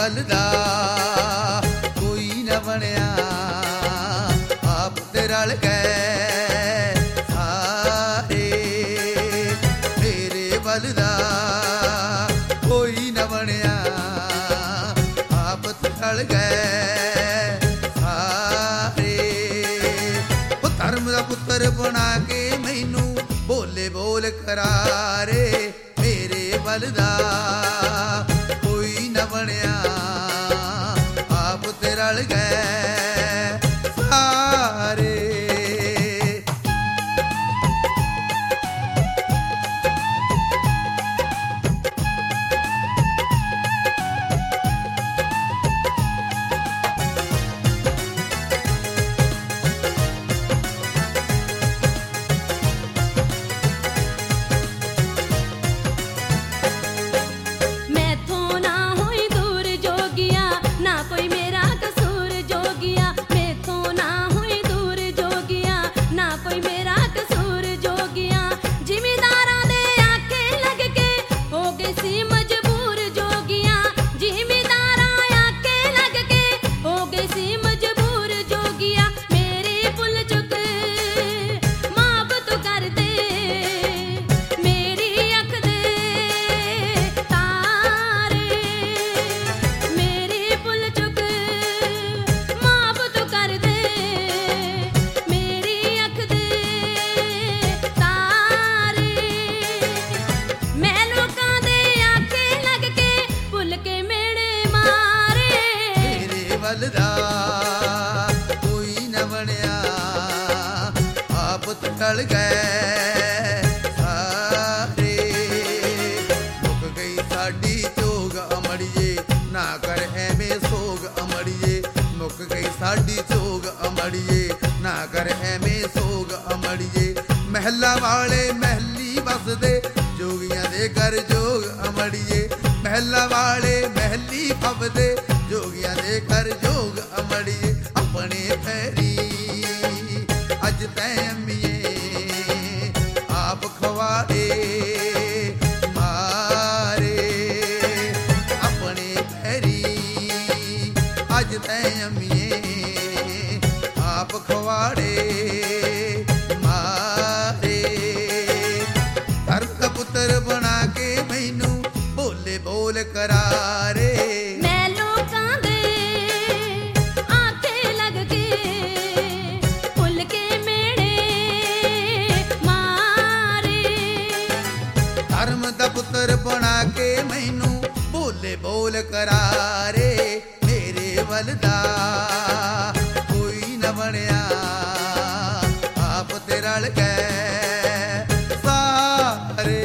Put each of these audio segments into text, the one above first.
ਵੱਲ ਦਾ ਕੋਈ ਨਾ ਬਣਿਆ, ਆਪ ਤੇ ਰਲ ਗਏ ਸਾਰੇ। ਮੇਰੇ ਵੱਲ ਦਾ ਕੋਈ ਨਾ ਬਣਿਆ, ਆਪ ਤੇ ਰਲ ਗਏ ਸਾਰੇ। ਉਹ ਧਰਮ ਦਾ ਪੁੱਤਰ ਬਣਾ ਕੇ ਮੈਨੂੰ ਬੋਲੇ ਬੋਲ ਕਰਾਰੇ। ਮੇਰੇ ਵੱਲ ਦਾ ਕੋਈ ਨਾ ਬਣਿਆ, ਆਪ ਤੇ ਰਲ ਗਏ ਸਾਰੇ। ਵੱਲ ਦਾ ਕੋਈ ਨਾ ਬਣਿਆ, ਆਪ ਤੇ ਰਲ ਗਏ ਸਾਰੇ। ਮੁੱਕ ਗਈ ਸਾਡੀ ਚੋਗ ਅਮੜੀਏ, ਨਾ ਕਰ ਐਵੇਂ ਸੋਗ ਅਮੜੀਏ। ਮੁੱਕ ਗਈ ਸਾਡੀ ਚੋਗ ਅਮੜੀਏ, ਨਾ ਕਰ ਐਵੇਂ ਸੋਗ ਅਮੜੀਏ। ਮਹਿਲਾ ਵਾਲੇ ਮਹਿਲੀ ਵਸਦੇ, ਜੋਗੀਆਂ ਦੇ ਘਰ ਜੋਗ ਅਮੜੀਏ। ਮਹਿਲਾ ਵਾਲੇ ਮਹਿਲੀ ਫੱਬਦੇ, ਜੋਗੀਆਂ ਦੇ ਘਰ ਜੋਗ ਅਮੜੀਏ। ਆਪਣੇ ਪੈਰੀ ਅੱਜ ਤੈਂ ਅੰਮੀਏ, ਆਪ ਖਵਾੜੇ ਮਾਰੇ। ਆਪਣੇ ਪੈਰੀ ਅੱਜ ਤੈਂ ਅੰਮੀਏ, ਆਪ ਖਵਾੜੇ ਮਾਰੇ। ਧਰਮ ਦਾ ਪੁੱਤਰ ਬਣਾ ਕੇ ਮੈਨੂੰ ਬੋਲੇ ਬੋਲ ਕਰਾਰੇ। ਧਰਮ ਦਾ ਪੁੱਤਰ ਬਣਾ ਕੇ ਮੈਨੂੰ ਬੋਲੇ ਬੋਲ ਕਰਾਰੇ। ਮੇਰੇ ਵੱਲ ਦਾ ਕੋਈ ਨਾ ਬਣਿਆ, ਆਪ ਤੇ ਰਲ ਗਏ ਸਾਰੇ।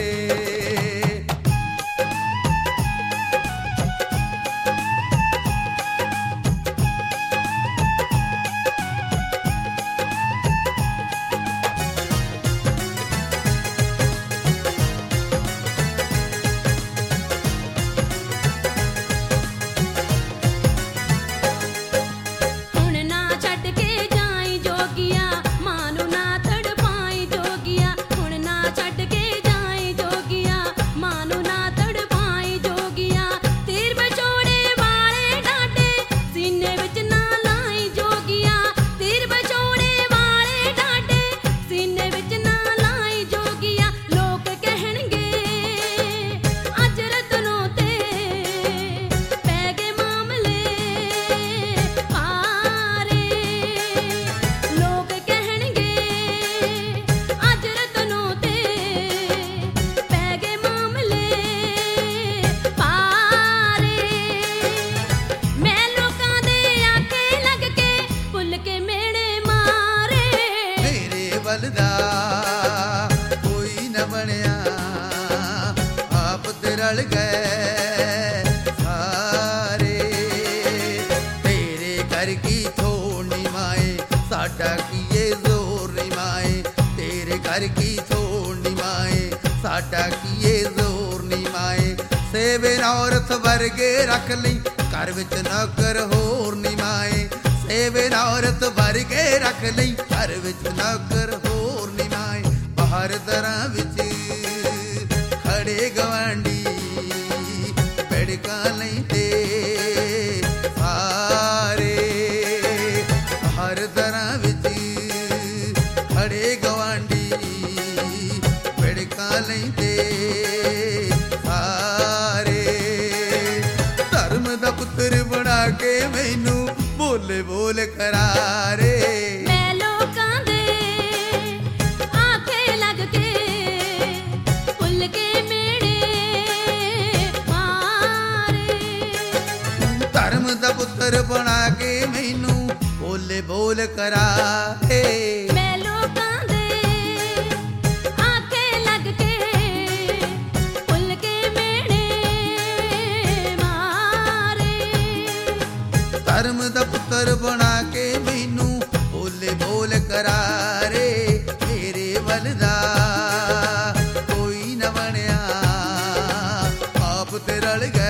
ਵੱਲ ਦਾ ਕੋਈ ਨਾ ਬਣਿਆ, ਆਪ ਤੇ ਰਲ ਗਏ ਸਾਰੇ। ਤੇਰੇ ਘਰ ਕੀ ਥੋੜ ਨੀ ਮਾਏ, ਸਾਡਾ ਕੀਏ ਜ਼ੋਰ ਨੀ ਮਾਏ। ਤੇਰੇ ਘਰ ਕੀ ਥੋੜ ਨੀ ਮਾਏ, ਸਾਡਾ ਕੀਏ ਜ਼ੋਰ ਨੀ ਮਾਏ। ਸੇਵੇ ਔਰਤ ਵਰਗੇ ਰੱਖ ਲਈ, ਘਰ ਵਿੱਚ ਨੌਕਰ ਹੋਰ ਨੀ ਮਾਏ। ਸੇਵੇ ਔਰਤ ਵਰਗੇ ਰੱਖ ਲਈ, ਘਰ ਵਿੱਚ ਨੌਕਰ ਹੋਰ ਨੀ ਮਾਏ। ਬਾਹਰ ਦਰਾਂ ਵਿੱਚ ਖੜੇ ਗਵਾਂਢੀ, ਬੈਠ ਵਿੜਕਾਂ ਲੈਂਦੇ ਸਾਰੇ। ਹਰ ਤਰ੍ਹਾਂ ਵਿੱਚ ਖੜੇ ਗਵਾਂਢੀ ਵਿੜਕਾਂ ਲੈਂਦੇ ਸਾਰੇ। ਧਰਮ ਦਾ ਪੁੱਤਰ ਬਣਾ ਕੇ ਮੈਨੂੰ ਬੋਲੇ ਬੋਲ ਕਰਾਰੇ। ਮੈਂ ਲੋਕਾਂ ਦੇ ਆਖੇ ਲੱਗ ਕੇ ਭੁੱਲ ਕੇ ਮੇੜੇ ਮਾਰੇ। ਧਰਮ ਦਾ ਪੁੱਤਰ ਬਣਾ ਕੇ ਮੈਨੂੰ ਬੋਲੇ ਬੋਲ ਕਰਾਰੇ। ਮੈਂ ਲੋਕਾਂ ਦੇ ਆਖੇ ਲੱਗ ਕੇ ਭੁੱਲ ਕੇ ਮੇੜੇ ਮਾਰੇ। ਧਰਮ ਦਾ ਪੁੱਤਰ ਬਣਾ ਕੇ ਮੈਨੂੰ ਬੋਲੇ ਬੋਲ ਕਰਾਰੇ। ਮੇਰੇ ਵੱਲ ਦਾ ਕੋਈ ਨਾ ਬਣਿਆ, ਆਪ ਤੇ ਰਲ ਗਏ